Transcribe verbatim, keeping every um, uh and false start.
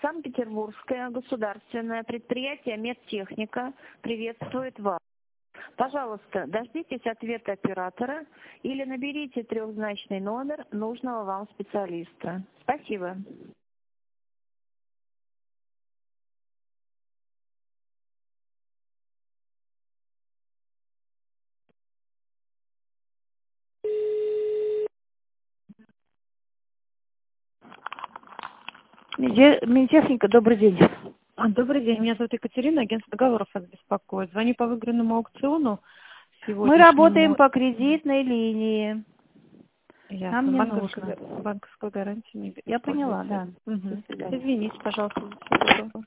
Санкт-Петербургское государственное предприятие «Медтехника» приветствует вас. Пожалуйста, дождитесь ответа оператора или наберите трехзначный номер нужного вам специалиста. Спасибо. Меди- Медтехника, добрый день. А, Добрый день, меня зовут Екатерина, агентство договоров вас беспокоит. Звоню по выигранному аукциону сегодняшнему. Мы работаем по кредитной линии. Ясно. Нам не банковскую, нужно. банковскую гарантию не Я поняла, используете. да. Угу. До свидания. Извините, пожалуйста, за всего доброго.